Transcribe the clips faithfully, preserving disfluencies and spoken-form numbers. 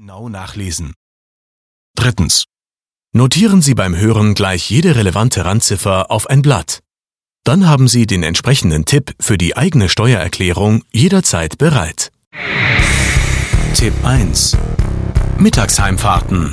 Genau nachlesen. Drittens. Notieren Sie beim Hören gleich jede relevante Randziffer auf ein Blatt. Dann haben Sie den entsprechenden Tipp für die eigene Steuererklärung jederzeit bereit. Tipp eins. Mittagsheimfahrten.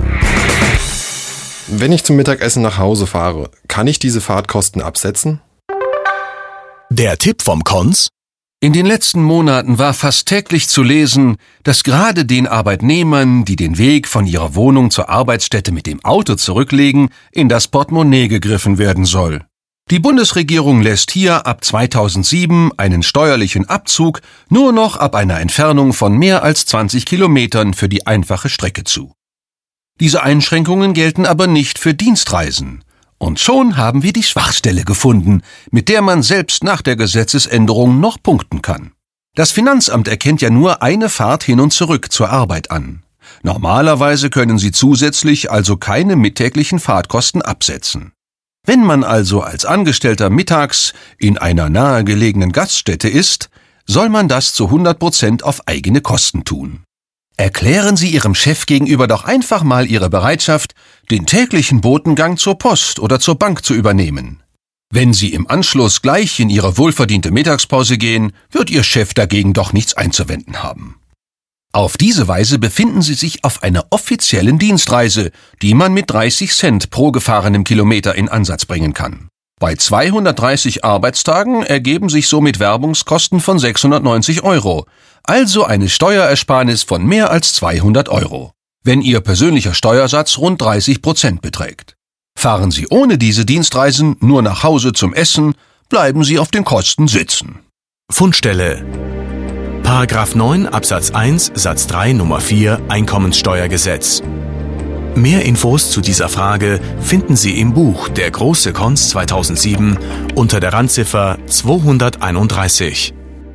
Wenn ich zum Mittagessen nach Hause fahre, kann ich diese Fahrtkosten absetzen? Der Tipp vom Cons: In den letzten Monaten war fast täglich zu lesen, dass gerade den Arbeitnehmern, die den Weg von ihrer Wohnung zur Arbeitsstätte mit dem Auto zurücklegen, in das Portemonnaie gegriffen werden soll. Die Bundesregierung lässt hier ab zweitausendsieben einen steuerlichen Abzug nur noch ab einer Entfernung von mehr als zwanzig Kilometern für die einfache Strecke zu. Diese Einschränkungen gelten aber nicht für Dienstreisen. Und schon haben wir die Schwachstelle gefunden, mit der man selbst nach der Gesetzesänderung noch punkten kann. Das Finanzamt erkennt ja nur eine Fahrt hin und zurück zur Arbeit an. Normalerweise können Sie zusätzlich also keine mittäglichen Fahrtkosten absetzen. Wenn man also als Angestellter mittags in einer nahegelegenen Gaststätte ist, soll man das zu hundert Prozent auf eigene Kosten tun. Erklären Sie Ihrem Chef gegenüber doch einfach mal Ihre Bereitschaft, den täglichen Botengang zur Post oder zur Bank zu übernehmen. Wenn Sie im Anschluss gleich in Ihre wohlverdiente Mittagspause gehen, wird Ihr Chef dagegen doch nichts einzuwenden haben. Auf diese Weise befinden Sie sich auf einer offiziellen Dienstreise, die man mit dreißig Cent pro gefahrenem Kilometer in Ansatz bringen kann. Bei zweihundertdreißig Arbeitstagen ergeben sich somit Werbungskosten von sechshundertneunzig Euro, also eine Steuerersparnis von mehr als zweihundert Euro, wenn Ihr persönlicher Steuersatz rund dreißig Prozent beträgt. Fahren Sie ohne diese Dienstreisen nur nach Hause zum Essen, bleiben Sie auf den Kosten sitzen. Fundstelle. Paragraph neun Absatz eins Satz drei Nummer vier Einkommenssteuergesetz. Mehr Infos zu dieser Frage finden Sie im Buch Der große Cons zweitausendsieben unter der Randziffer zweihunderteinunddreißig.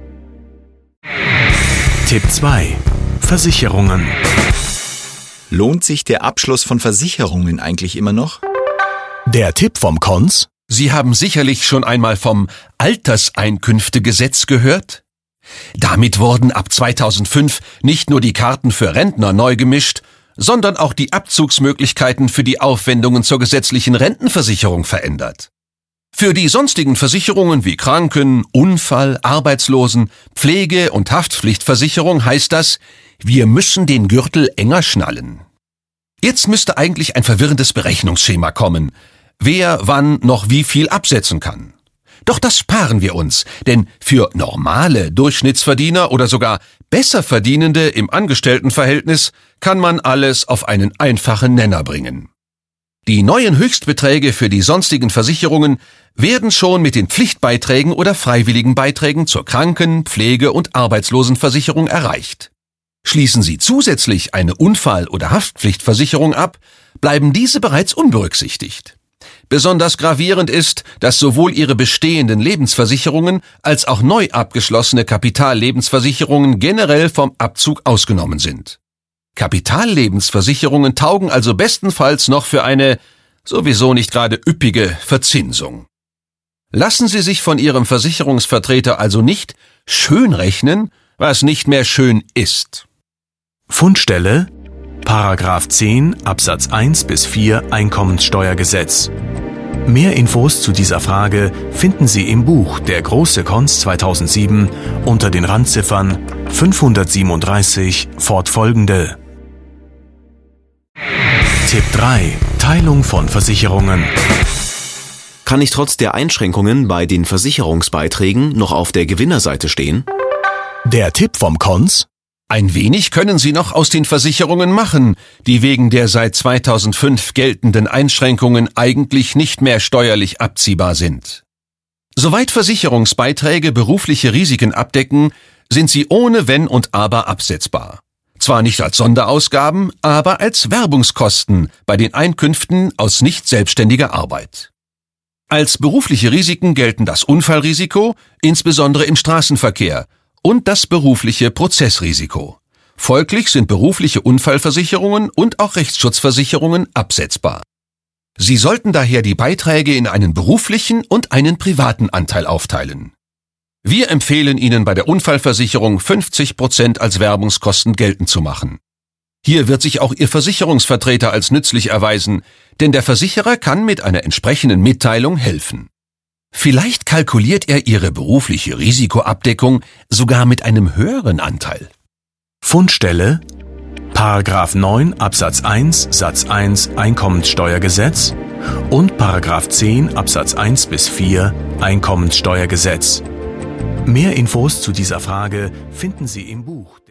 Tipp zwei. Versicherungen. Lohnt sich der Abschluss von Versicherungen eigentlich immer noch? Der Tipp vom Cons: Sie haben sicherlich schon einmal vom Alterseinkünftegesetz gehört? Damit wurden ab zweitausendfünf nicht nur die Karten für Rentner neu gemischt, sondern auch die Abzugsmöglichkeiten für die Aufwendungen zur gesetzlichen Rentenversicherung verändert. Für die sonstigen Versicherungen wie Kranken-, Unfall-, Arbeitslosen-, Pflege- und Haftpflichtversicherung heißt das, wir müssen den Gürtel enger schnallen. Jetzt müsste eigentlich ein verwirrendes Berechnungsschema kommen, wer wann noch wie viel absetzen kann. Doch das sparen wir uns, denn für normale Durchschnittsverdiener oder sogar Besserverdienende im Angestelltenverhältnis kann man alles auf einen einfachen Nenner bringen. Die neuen Höchstbeträge für die sonstigen Versicherungen werden schon mit den Pflichtbeiträgen oder freiwilligen Beiträgen zur Kranken-, Pflege- und Arbeitslosenversicherung erreicht. Schließen Sie zusätzlich eine Unfall- oder Haftpflichtversicherung ab, bleiben diese bereits unberücksichtigt. Besonders gravierend ist, dass sowohl Ihre bestehenden Lebensversicherungen als auch neu abgeschlossene Kapitallebensversicherungen generell vom Abzug ausgenommen sind. Kapitallebensversicherungen taugen also bestenfalls noch für eine sowieso nicht gerade üppige Verzinsung. Lassen Sie sich von Ihrem Versicherungsvertreter also nicht schönrechnen, was nicht mehr schön ist. Fundstelle. Paragraph zehn Absatz eins bis vier Einkommenssteuergesetz. Mehr Infos zu dieser Frage finden Sie im Buch Der große Cons zweitausendsieben unter den Randziffern fünfhundertsiebenunddreißig fortfolgende. Tipp drei. Teilung von Versicherungen. Kann ich trotz der Einschränkungen bei den Versicherungsbeiträgen noch auf der Gewinnerseite stehen? Der Tipp vom Cons: Ein wenig können Sie noch aus den Versicherungen machen, die wegen der seit zweitausendfünf geltenden Einschränkungen eigentlich nicht mehr steuerlich abziehbar sind. Soweit Versicherungsbeiträge berufliche Risiken abdecken, sind sie ohne Wenn und Aber absetzbar. Zwar nicht als Sonderausgaben, aber als Werbungskosten bei den Einkünften aus nicht selbstständiger Arbeit. Als berufliche Risiken gelten das Unfallrisiko, insbesondere im Straßenverkehr, und das berufliche Prozessrisiko. Folglich sind berufliche Unfallversicherungen und auch Rechtsschutzversicherungen absetzbar. Sie sollten daher die Beiträge in einen beruflichen und einen privaten Anteil aufteilen. Wir empfehlen Ihnen bei der Unfallversicherung fünfzig Prozent als Werbungskosten geltend zu machen. Hier wird sich auch Ihr Versicherungsvertreter als nützlich erweisen, denn der Versicherer kann mit einer entsprechenden Mitteilung helfen. Vielleicht kalkuliert er Ihre berufliche Risikoabdeckung sogar mit einem höheren Anteil. Fundstelle: Paragraph neun Absatz eins Satz eins Einkommenssteuergesetz und Paragraph zehn Absatz eins bis vier Einkommenssteuergesetz. Mehr Infos zu dieser Frage finden Sie im Buch.